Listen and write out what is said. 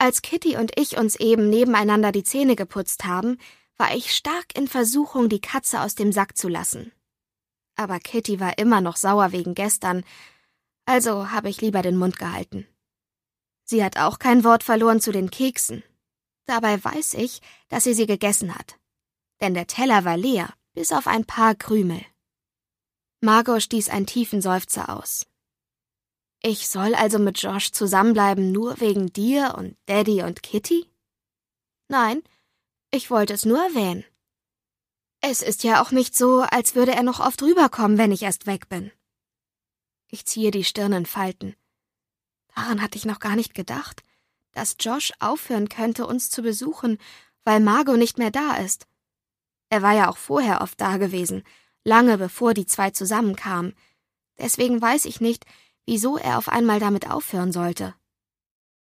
Als Kitty und ich uns eben nebeneinander die Zähne geputzt haben, war ich stark in Versuchung, die Katze aus dem Sack zu lassen. Aber Kitty war immer noch sauer wegen gestern, also habe ich lieber den Mund gehalten. Sie hat auch kein Wort verloren zu den Keksen. Dabei weiß ich, dass sie gegessen hat. Denn der Teller war leer, bis auf ein paar Krümel. Margot stieß einen tiefen Seufzer aus. Ich soll also mit Josh zusammenbleiben, nur wegen dir und Daddy und Kitty? Nein, ich wollte es nur erwähnen. Es ist ja auch nicht so, als würde er noch oft rüberkommen, wenn ich erst weg bin. Ich ziehe die Stirn in Falten. Daran hatte ich noch gar nicht gedacht, dass Josh aufhören könnte, uns zu besuchen, weil Margot nicht mehr da ist. Er war ja auch vorher oft da gewesen, lange bevor die zwei zusammenkamen. Deswegen weiß ich nicht, wieso er auf einmal damit aufhören sollte.